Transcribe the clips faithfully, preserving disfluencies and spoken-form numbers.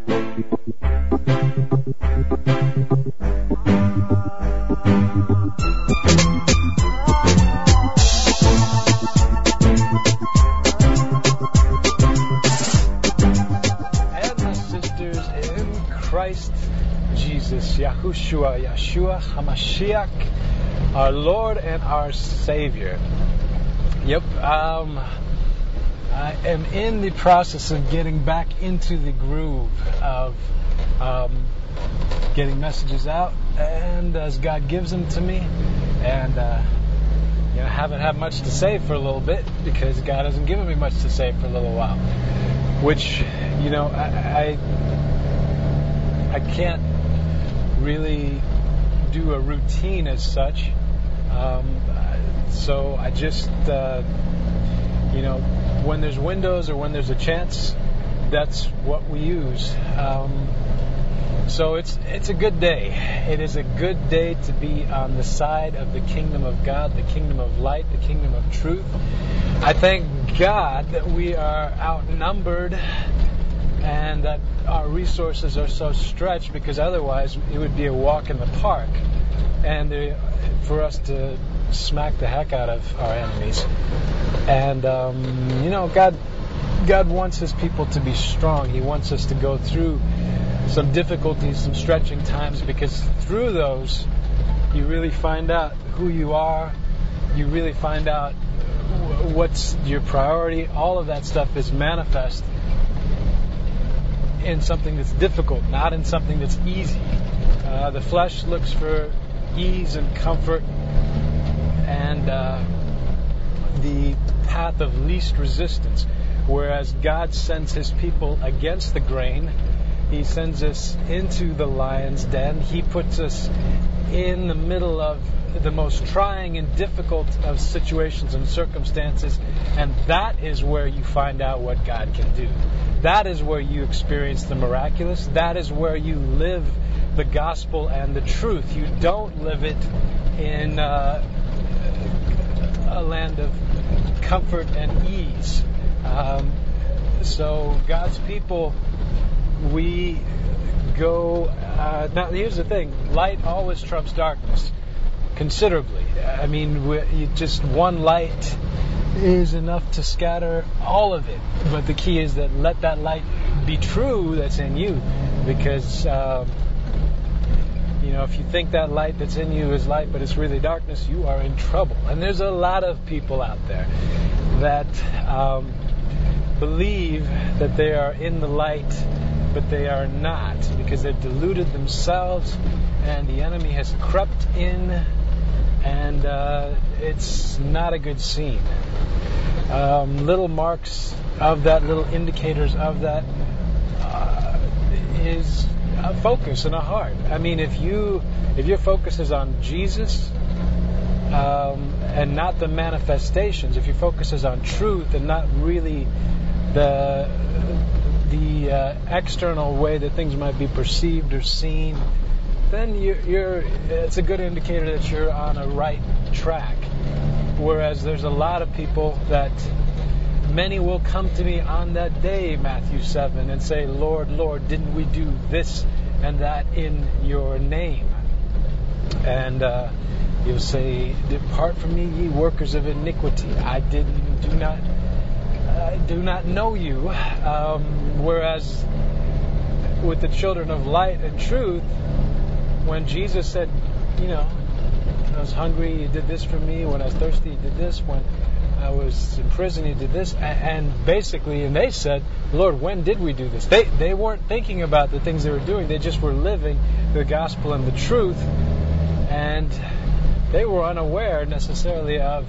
Yahushua, Yeshua HaMashiach, our Lord and our Savior. Yep, um, I am in the process of getting back into the groove of um, getting messages out, and as God gives them to me, and uh, you know, I haven't had much to say for a little bit because God hasn't given me much to say for a little while, which, you know, I I, I can't really do a routine as such, um, so I just uh, you know, when there's windows or when there's a chance, that's what we use. Um, so it's it's a good day. It is a good day to be on the side of the kingdom of God, the kingdom of light, the kingdom of truth. I thank God that we are outnumbered and that our resources are so stretched, because otherwise it would be a walk in the park, and uh, for us to smack the heck out of our enemies. And um, you know, God, God wants His people to be strong. He wants us to go through some difficulties, some stretching times, because through those you really find out who you are. You really find out what's your priority. All of that stuff is manifest in something that's difficult, not in something that's easy. Uh, the flesh looks for ease and comfort and uh, the path of least resistance, whereas God sends His people against the grain. He sends us into the lion's den. He puts us in the middle of the most trying and difficult of situations and circumstances, and that is where you find out what God can do. That is where you experience the miraculous. That is where you live the gospel and the truth. You don't live it in uh, a land of comfort and ease. Um, so God's people, we go... Uh, now, here's the thing. Light always trumps darkness considerably. I mean, we, just one light is enough to scatter all of it. But the key is that let that light be true that's in you, because um, you know, if you think that light that's in you is light but it's really darkness, you are in trouble. And there's a lot of people out there that um, believe that they are in the light, but they are not, because they've deluded themselves and the enemy has crept in, and uh, it's not a good scene. Um, little marks of that, little indicators of that, uh, is a focus and a heart. I mean, if you if your focus is on Jesus um, and not the manifestations, if your focus is on truth and not really the the uh, external way that things might be perceived or seen, then you're, you're it's a good indicator that you're on a right track. Whereas there's a lot of people that many will come to me on that day, Matthew seven, and say, Lord, Lord, didn't we do this and that in your name? And uh, you'll say, depart from me, ye workers of iniquity. I didn't, do not, I do not know you. Um, whereas with the children of light and truth, when Jesus said, you know, when I was hungry, you did this for me. When I was thirsty, you did this. When I was in prison, you did this. And basically, and they said, Lord, when did we do this? They they weren't thinking about the things they were doing. They just were living the gospel and the truth. And they were unaware necessarily of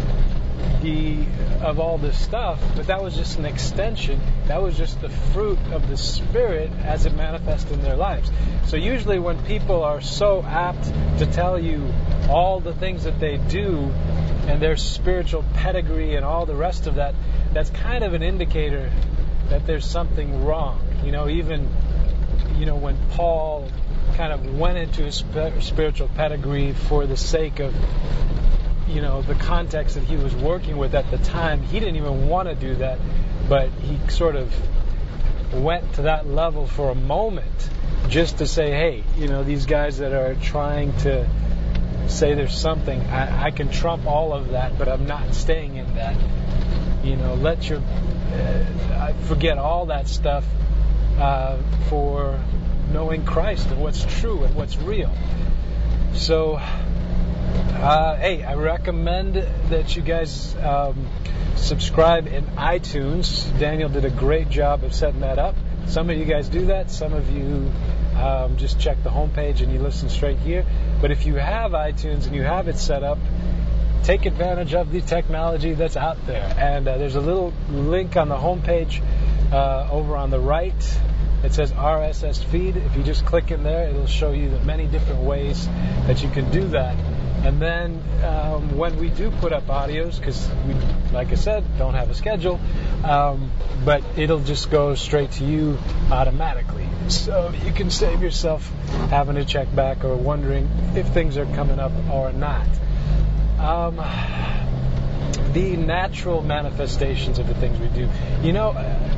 the of all this stuff, but that was just an extension. That was just the fruit of the Spirit as it manifests in their lives. So usually when people are so apt to tell you all the things that they do and their spiritual pedigree and all the rest of that, that's kind of an indicator that there's something wrong. You know, even, you know, when Paul kind of went into his spiritual pedigree for the sake of, you know, the context that he was working with at the time, he didn't even want to do that, but he sort of went to that level for a moment just to say, hey, you know, these guys that are trying to say there's something, I, I can trump all of that, but I'm not staying in that. You know, let your uh, forget all that stuff uh, for knowing Christ and what's true and what's real. So, uh, hey, I recommend that you guys um, subscribe in iTunes. Daniel did a great job of setting that up. Some of you guys do that. Some of you um, just check the homepage and you listen straight here. But if you have iTunes and you have it set up, take advantage of the technology that's out there. And uh, there's a little link on the homepage uh, over on the right. It says R S S feed. If you just click in there, it'll show you the many different ways that you can do that. And then um, when we do put up audios, because we, like I said, don't have a schedule, um, but it'll just go straight to you automatically. So you can save yourself having to check back or wondering if things are coming up or not. Um, the natural manifestations of the things we do. You know,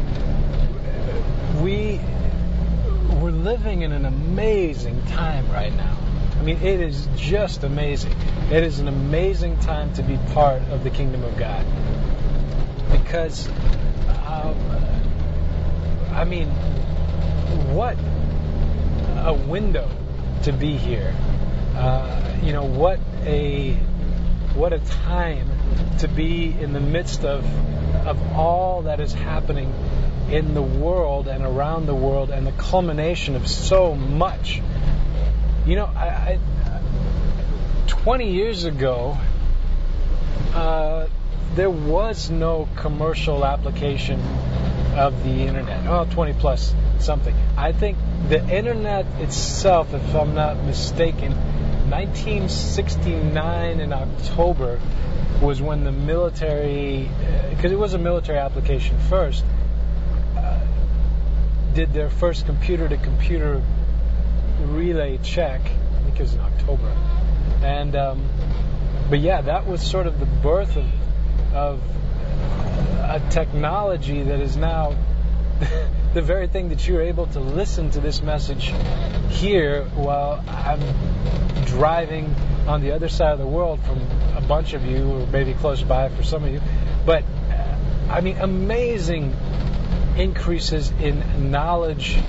we, we're living in an amazing time right now. I mean, it is just amazing. It is an amazing time to be part of the kingdom of God. Because, um, I mean, what a window to be here. Uh, you know, what a what a time to be in the midst of of all that is happening in the world and around the world, and the culmination of so much. You know, I, I, twenty years ago, uh, there was no commercial application of the internet. Oh, twenty plus something. I think the internet itself, if I'm not mistaken, nineteen sixty-nine in October was when the military, because it was a military application first, uh, did their first computer-to-computer relay check. I think it was in October. And um, but yeah, that was sort of the birth of of a technology that is now the very thing that you're able to listen to this message here while I'm driving on the other side of the world from a bunch of you, or maybe close by for some of you. But uh, I mean, amazing increases in knowledge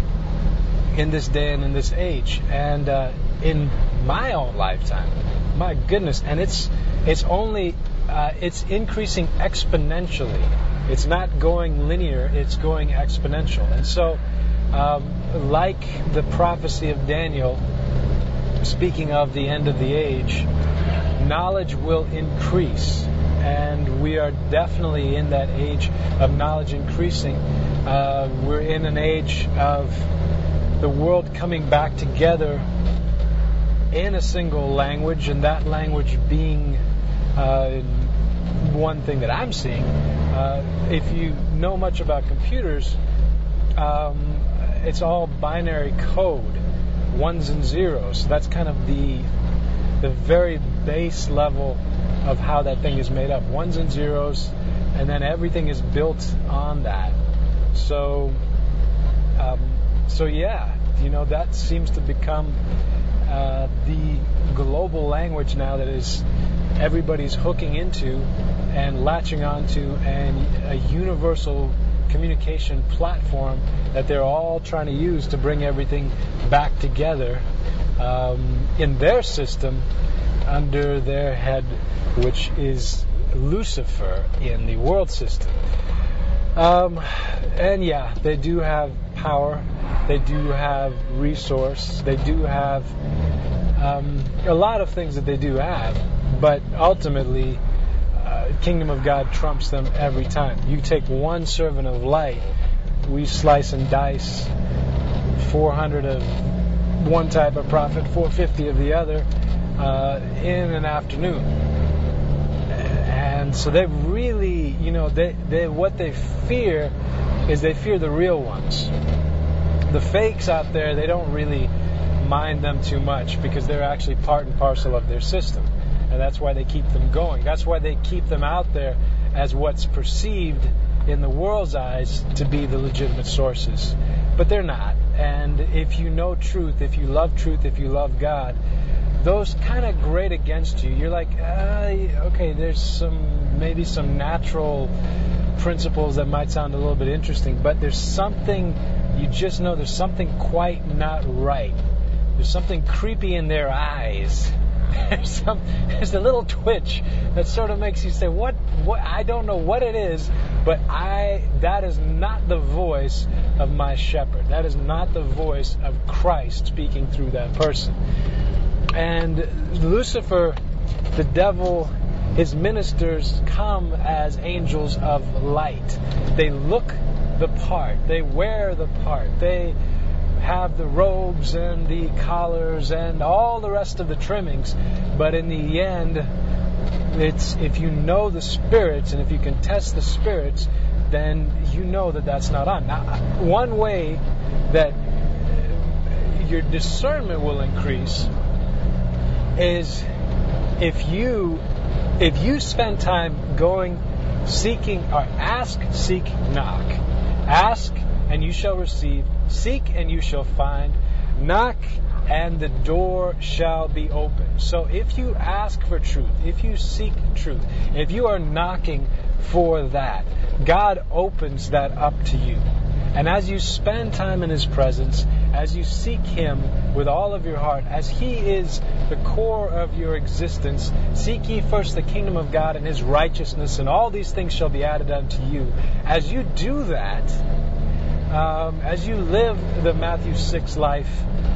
in this day and in this age, and uh, in my own lifetime, my goodness, and it's it's only uh, it's increasing exponentially. It's not going linear; it's going exponential. And so, um, like the prophecy of Daniel, speaking of the end of the age, knowledge will increase, and we are definitely in that age of knowledge increasing. Uh, we're in an age of the world coming back together in a single language, and that language being uh, one thing that I'm seeing. Uh, if you know much about computers, um, it's all binary code, ones and zeros. So that's kind of the the very base level of how that thing is made up, ones and zeros, and then everything is built on that. So. Um, So yeah, you know, that seems to become uh, the global language now that is everybody's hooking into and latching onto, and a universal communication platform that they're all trying to use to bring everything back together um, in their system under their head, which is Lucifer in the world system. Um, and yeah, they do have power, they do have resource, they do have um, a lot of things that they do have, but ultimately, uh, Kingdom of God trumps them every time. You take one servant of light, we slice and dice four hundred of one type of prophet, four hundred fifty of the other, uh, in an afternoon. And so they really, you know, they, they what they fear is they fear the real ones. The fakes out there, they don't really mind them too much because they're actually part and parcel of their system. And that's why they keep them going. That's why they keep them out there as what's perceived in the world's eyes to be the legitimate sources. But they're not. And if you know truth, if you love truth, if you love God, those kind of grate against you. You're like, uh, okay, there's some maybe some natural principles that might sound a little bit interesting, but there's something, you just know there's something quite not right. There's something creepy in their eyes. There's some, there's a little twitch that sort of makes you say, what, what, I don't know what it is, but I, that is not the voice of my shepherd. That is not the voice of Christ speaking through that person. And Lucifer, the devil, his ministers come as angels of light. They look the part. They wear the part. They have the robes and the collars and all the rest of the trimmings. But in the end, it's if you know the spirits and if you can test the spirits, then you know that that's not on. Now, one way that your discernment will increase is if you if you spend time going, seeking, or ask, seek, knock. Ask, and you shall receive. Seek, and you shall find. Knock, and the door shall be opened. So if you ask for truth, if you seek truth, if you are knocking for that, God opens that up to you. And as you spend time in His presence, as you seek Him with all of your heart, as He is the core of your existence, seek ye first the kingdom of God and His righteousness, and all these things shall be added unto you. As you do that, um, as you live the Matthew six life,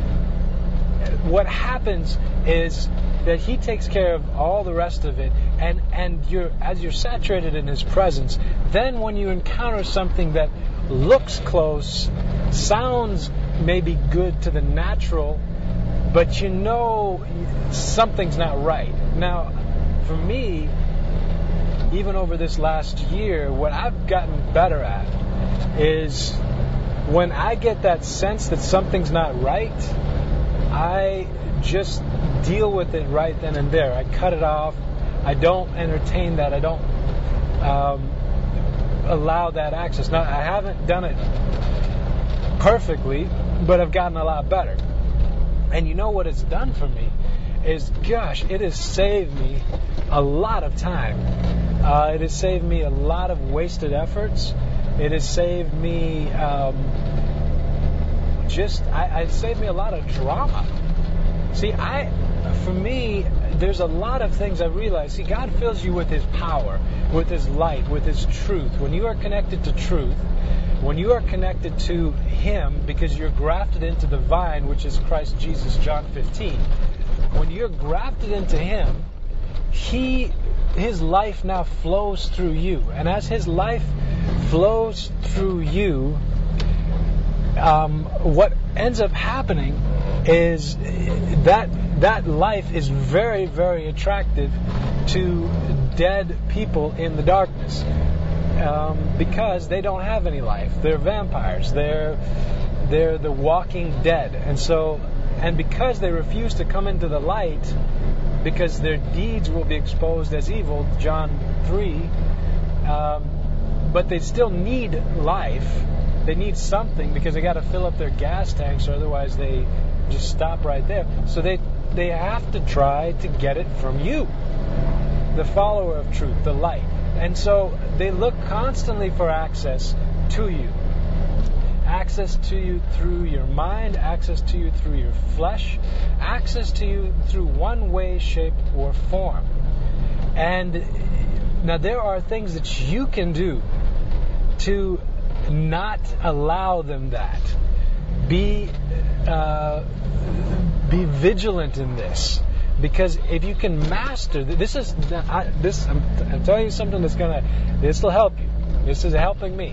what happens is that He takes care of all the rest of it, and, and you're as you're saturated in His presence, then when you encounter something that looks close, sounds maybe good to the natural, but you know something's not right. Now, for me, even over this last year, what I've gotten better at is when I get that sense that something's not right, I just deal with it right then and there. I cut it off. I don't entertain that. I don't um, allow that access. Now, I haven't done it perfectly, but I've gotten a lot better. And you know what it's done for me is, gosh, it has saved me a lot of time. Uh, it has saved me a lot of wasted efforts. It has saved me um, just, I, it saved me a lot of drama. See, I, for me, there's a lot of things I've realized. See, God fills you with His power, with His light, with His truth. When you are connected to truth, when you are connected to Him, because you're grafted into the vine, which is Christ Jesus, John fifteen, when you're grafted into Him, He, His life now flows through you. And as His life flows through you, um, what ends up happening is that that life is very, very attractive to dead people in the darkness, um, because they don't have any life. They're vampires. They're they're the walking dead, and so and because they refuse to come into the light, because their deeds will be exposed as evil, John three. Um, but they still need life. They need something because they got to fill up their gas tanks, or otherwise they just stop right there. So they they have to try to get it from you, the follower of truth, the light. And so they look constantly for access to you. Access to you through your mind, access to you through your flesh, access to you through one way, shape, or form. And now there are things that you can do to not allow them that. Be uh, be vigilant in this, because if you can master this, is I, this I'm, I'm telling you something that's gonna this will help you. This is helping me.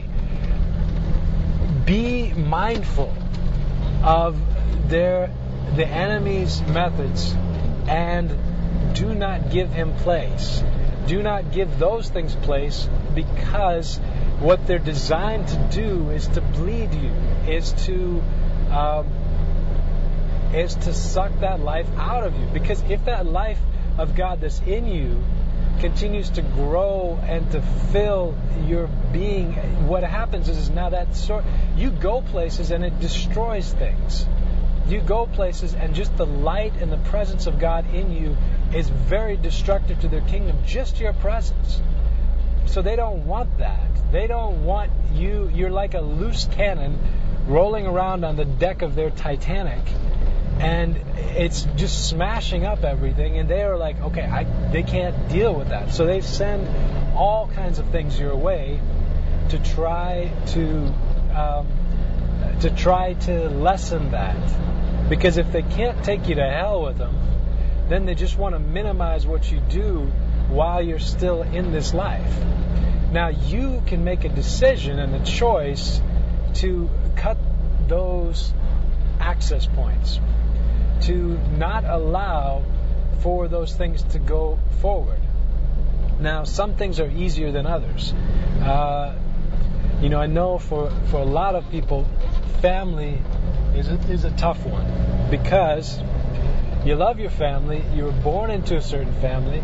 Be mindful of their the enemy's methods, and do not give him place. Do not give those things place, because what they're designed to do is to bleed you, is to um, is to suck that life out of you. Because if that life of God that's in you continues to grow and to fill your being, what happens is, is now that sort you go places and it destroys things. You go places and just the light and the presence of God in you is very destructive to their kingdom. Just your presence. So they don't want that. They don't want you. You're like a loose cannon rolling around on the deck of their Titanic, and it's just smashing up everything, and they are like, okay, I, they can't deal with that. So they send all kinds of things your way to try to um, to try to lessen that. Because if they can't take you to hell with them, then they just want to minimize what you do while you're still in this life. Now you can make a decision and a choice to cut those access points, to not allow for those things to go forward. Now, some things are easier than others. Uh, you know, I know for, for a lot of people, family is a, is a tough one, because you love your family, you were born into a certain family,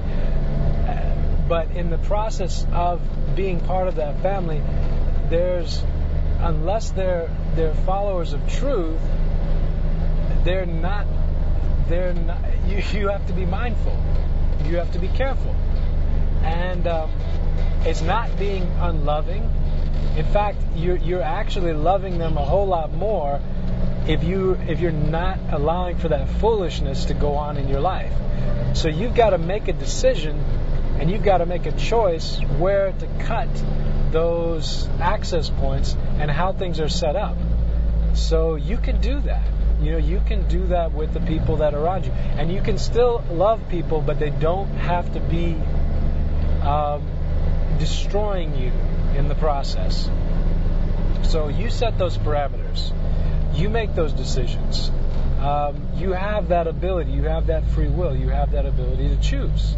but in the process of being part of that family, there's, unless they're they're followers of truth, they're not. They're not. You you have to be mindful. You have to be careful, and um, it's not being unloving. In fact, you're you're actually loving them a whole lot more if you if you're not allowing for that foolishness to go on in your life. So you've got to make a decision, and you've got to make a choice where to cut those access points and how things are set up. So you can do that. You know, you can do that with the people that are around you, and you can still love people, but they don't have to be um, destroying you in the process. So you set those parameters. You make those decisions. Um, you have that ability. You have that free will. You have that ability to choose.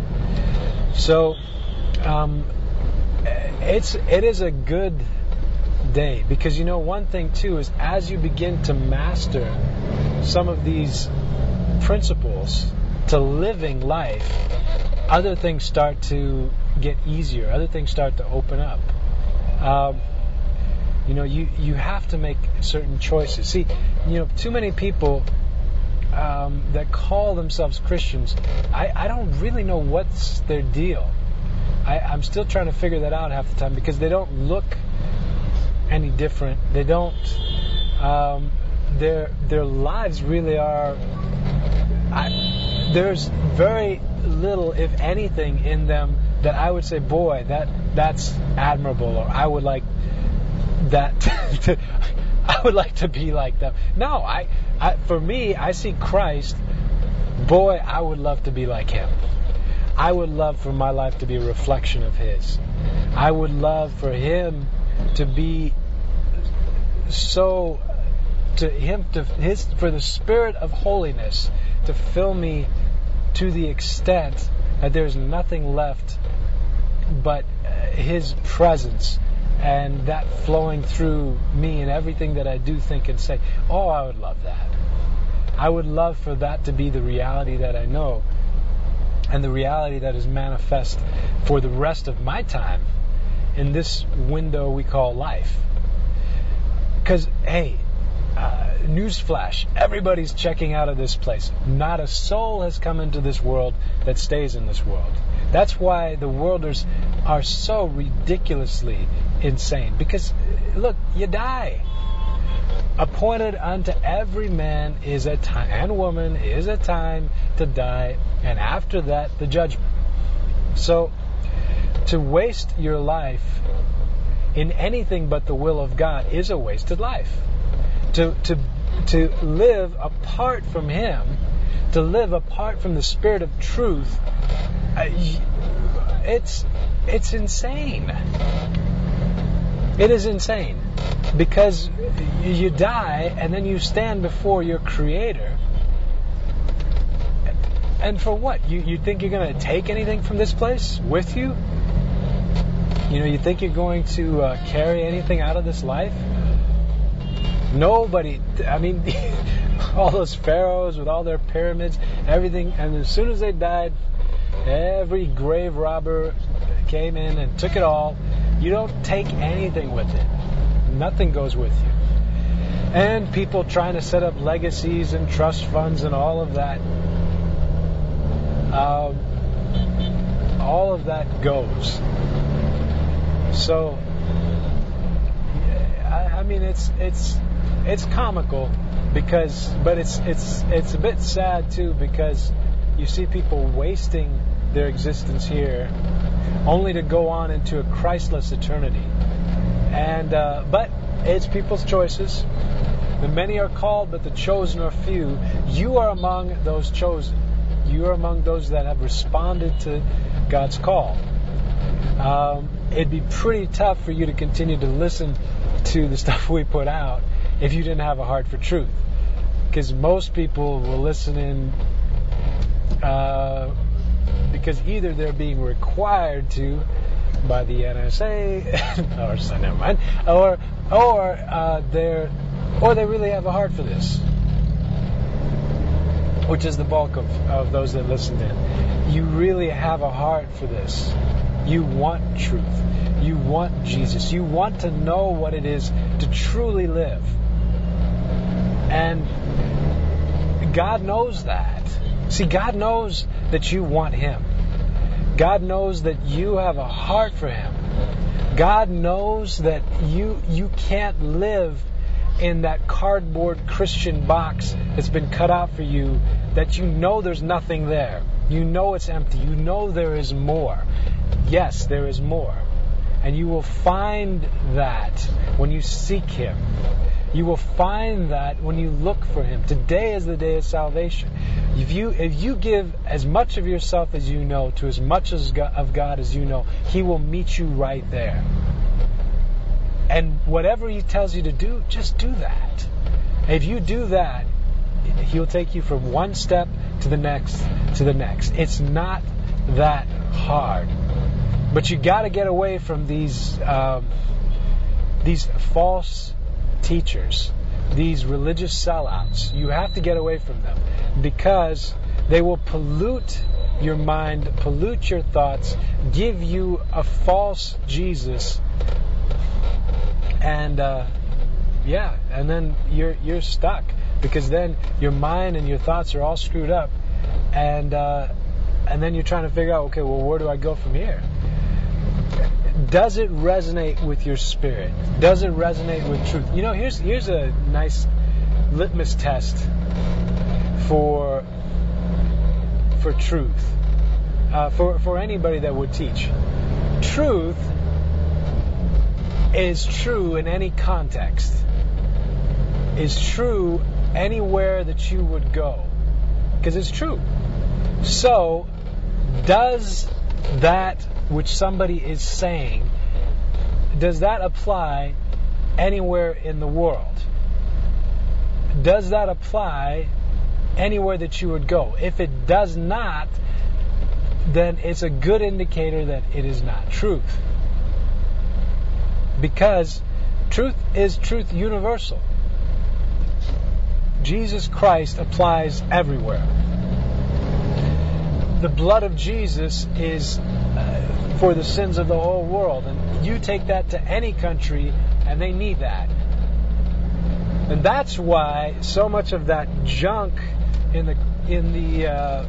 So um, it's it is a good day, because you know one thing too is, as you begin to master some of these principles to living life, other things start to get easier. Other things start to open up. Um, you know, you you have to make certain choices. See, you know, too many people um, that call themselves Christians, I, I don't really know what's their deal. I, I'm still trying to figure that out half the time, because they don't look any different. They don't. Um, their their lives really are. I, there's very little, if anything, in them that I would say, boy, that that's admirable, or I would like that. to, I would like to be like them. No, I, I for me, I see Christ. Boy, I would love to be like Him. I would love for my life to be a reflection of His. I would love for Him to be so, to Him, to His, for the Spirit of holiness to fill me to the extent that there's nothing left but His presence, and that flowing through me and everything that I do, think, and say. Oh, I would love that. I would love for that to be the reality that I know, and the reality that is manifest for the rest of my time in this window we call life. Because, hey, uh, newsflash, everybody's checking out of this place. Not a soul has come into this world that stays in this world. That's why the worlders are so ridiculously insane. Because, look, you die. Appointed unto every man is a time, and woman is a time to die, and after that, the judgment. So, to waste your life in anything but the will of God is a wasted life. To to to live apart from Him, to live apart from the Spirit of truth, uh, it's it's insane. It is insane, because you die and then you stand before your Creator. And for what? You you think you're going to take anything from this place with you? You know, you think you're going to uh, carry anything out of this life? Nobody. I mean, all those pharaohs with all their pyramids, everything, and as soon as they died, Every grave robber came in and took it all. You don't take anything with it. Nothing goes with you. And people trying to set up legacies and trust funds and all of that. Um, all of that goes. So, I, I mean, it's it's it's comical because, but it's it's it's a bit sad too because you see people wasting their existence here, only to go on into a Christless eternity. And uh, but it's people's choices. The many are called, but the chosen are few. You are among those chosen. You are among those that have responded to God's call. Um, it'd be pretty tough for you to continue to listen to the stuff we put out if you didn't have a heart for truth. Because most people will listen in uh, because either they're being required to by the N S A, or so never mind, or or uh, they're or they really have a heart for this, which is the bulk of, of those that listen in. You really have a heart for this. You want truth. You want Jesus. You want to know what it is to truly live. And God knows that. See, God knows that you want Him. God knows that you have a heart for Him. God knows that you you can't live in that cardboard Christian box that's been cut out for you, that you know there's nothing there. You know it's empty. You know there is more. Yes, there is more. And you will find that when you seek Him. You will find that when you look for Him. Today is the day of salvation. If you if you give as much of yourself as you know to as much as God, of God as you know, He will meet you right there. And whatever He tells you to do, just do that. If you do that, He'll take you from one step to the next, to the next. It's not that hard. But you got to get away from these um, these false teachers, these religious sellouts. You have to get away from them because they will pollute your mind, pollute your thoughts, give you a false Jesus, and uh, yeah, and then you're you're stuck because then your mind and your thoughts are all screwed up, and uh, and then you're trying to figure out, okay, well, where do I go from here? Does it resonate with your spirit? Does it resonate with truth? You know, here's here's a nice litmus test for for truth, uh, for for anybody that would teach. Truth is true in any context. Is true anywhere that you would go, because it's true. So, does that which somebody is saying, does that apply anywhere in the world? Does that apply anywhere that you would go? If it does not, then it's a good indicator that it is not truth. Because truth is truth universal. Jesus Christ applies everywhere. The blood of Jesus is uh, for the sins of the whole world, and you take that to any country and they need that. And that's why so much of that junk in the in the uh,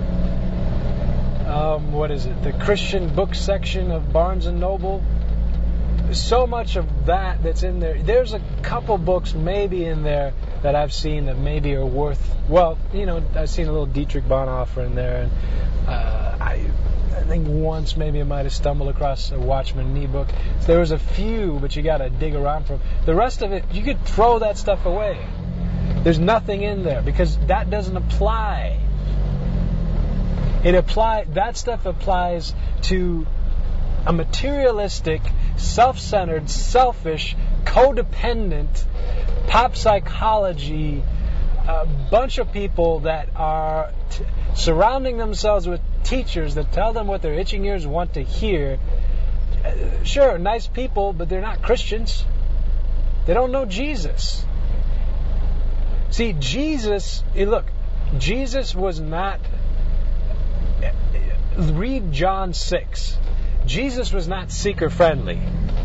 um, what is it, the Christian book section of Barnes and Noble, so much of that that's in there. There's a couple books maybe in there that I've seen that maybe are worth, well, you know, I've seen a little Dietrich Bonhoeffer in there, and uh, I, I think once maybe I might have stumbled across a Watchman Nee book. So there was a few, but you got to dig around for them. The rest of it, you could throw that stuff away. There's nothing in there because that doesn't apply. It apply that stuff applies to a materialistic, self-centered, selfish, codependent, pop psychology, a bunch of people that are t- surrounding themselves with teachers that tell them what their itching ears want to hear. Uh, sure, nice people, but they're not Christians. They don't know Jesus. See, Jesus, look, Jesus was not read John six. Jesus was not seeker friendly.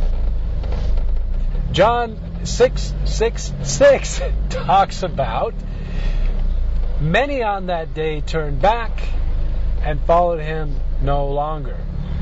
John six six six talks about many on that day turned back and followed him no longer.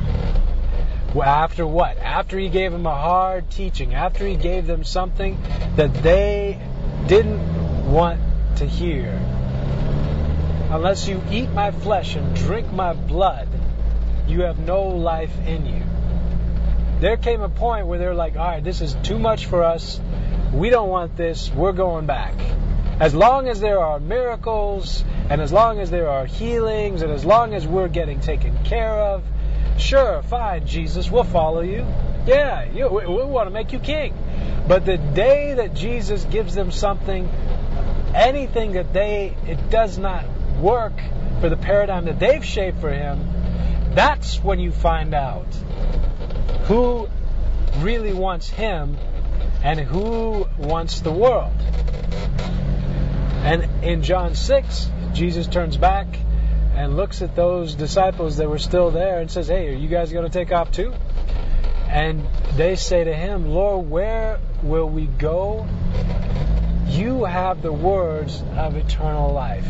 After what? After he gave them a hard teaching, after he gave them something that they didn't want to hear. Unless you eat my flesh and drink my blood, you have no life in you. There came a point where they're like, all right, this is too much for us. We don't want this. We're going back. As long as there are miracles, and as long as there are healings, and as long as we're getting taken care of, sure, fine, Jesus, we'll follow you. Yeah, you, we, we want to make you king. But the day that Jesus gives them something, anything that they, it does not work for the paradigm that they've shaped for him, that's when you find out who really wants him and who wants the world. And in John six, Jesus turns back and looks at those disciples that were still there and says, hey, are you guys going to take off too? And they say to him, Lord, where will we go? You have the words of eternal life.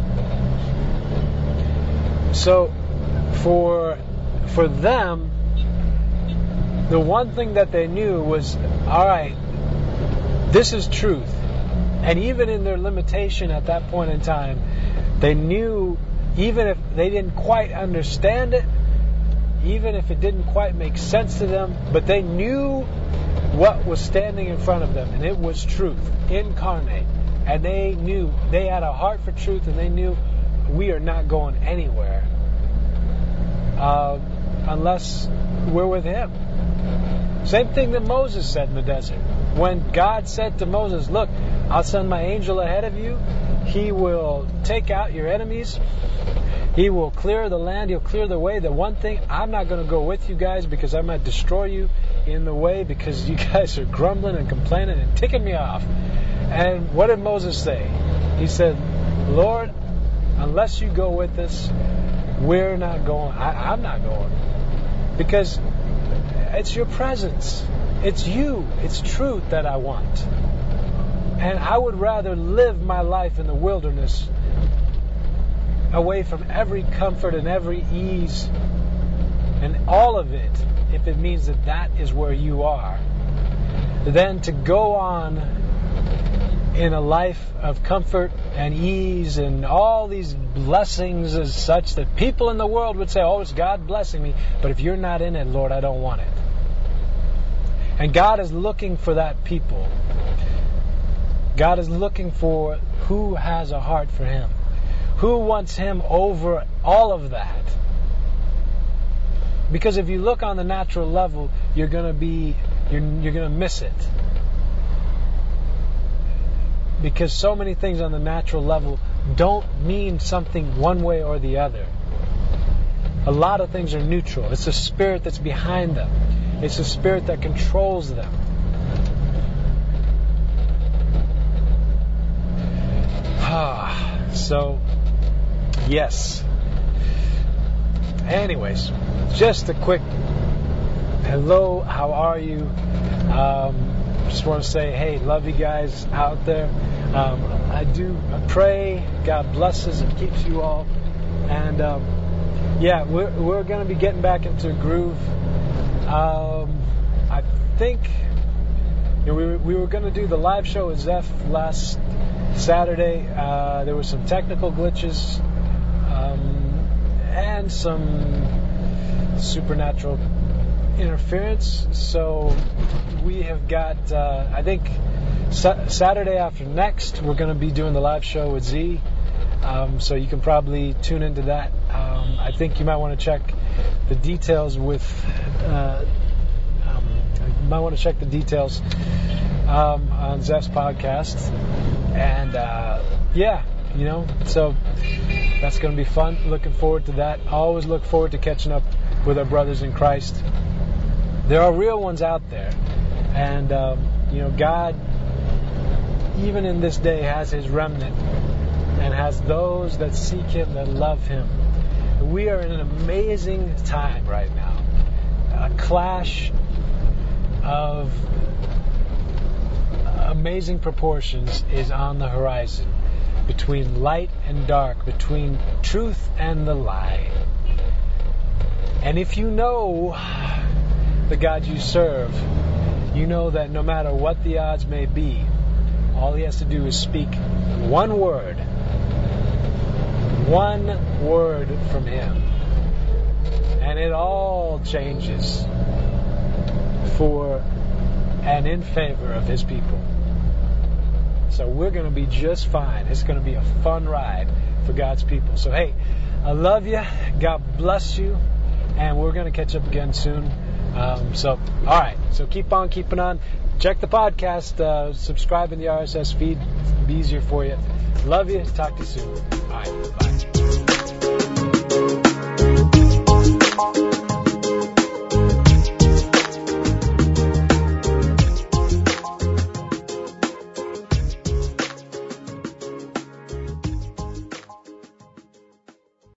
So for for them, the one thing that they knew was, all right, this is truth. And even in their limitation at that point in time, they knew, even if they didn't quite understand it, even if it didn't quite make sense to them, but they knew what was standing in front of them, and it was truth incarnate. And they knew, they had a heart for truth, and they knew we are not going anywhere uh, unless we're with him. Same thing that Moses said in the desert. When God said to Moses, look, I'll send my angel ahead of you. He will take out your enemies. He will clear the land. He'll clear the way. The one thing, I'm not going to go with you guys because I might destroy you in the way because you guys are grumbling and complaining and ticking me off. And what did Moses say? He said, Lord, unless you go with us, we're not going. I, I'm not going. Because it's your presence. It's you. It's truth that I want. And I would rather live my life in the wilderness away from every comfort and every ease and all of it, if it means that that is where you are, than to go on in a life of comfort and ease and all these blessings as such that people in the world would say, oh, it's God blessing me. But if you're not in it, Lord, I don't want it. And God is looking for that people. God is looking for who has a heart for him. Who wants him over all of that? Because if you look on the natural level, you're going to be, you're, you're going to miss it. Because so many things on the natural level don't mean something one way or the other. A lot of things are neutral. It's the spirit that's behind them. It's the spirit that controls them. Ah, so, yes. Anyways, just a quick hello, how are you? Um, just want to say, hey, love you guys out there. Um, I do I pray God blesses and keeps you all. And um, yeah, we're, we're going to be getting back into a groove. Um, I think you know, we, we were going to do the live show with Zeph last Saturday. Uh, there were some technical glitches um, and some supernatural interference. So we have got, uh, I think, sa- Saturday after next, we're going to be doing the live show with Z. Um, so you can probably tune into that. Um, I think you might want to check the details with, uh, um, you might want to check the details um, on Zeph's podcast. And, uh, yeah, you know, so that's going to be fun. Looking forward to that. I always look forward to catching up with our brothers in Christ. There are real ones out there. And, um, you know, God, even in this day, has his remnant and has those that seek him, that love him. We are in an amazing time right now. A clash of amazing proportions is on the horizon between light and dark, between truth and the lie. And if you know the God you serve, you know that no matter what the odds may be, all he has to do is speak one word, one word from him, and it all changes for and in favor of his people. So we're going to be just fine. It's going to be a fun ride for God's people. So hey, I love you. God bless you. And we're going to catch up again soon. Um, so, all right. So keep on keeping on. Check the podcast. Uh, subscribe in the R S S feed. It'll be easier for you. Love you. Talk to you soon. All right. Bye.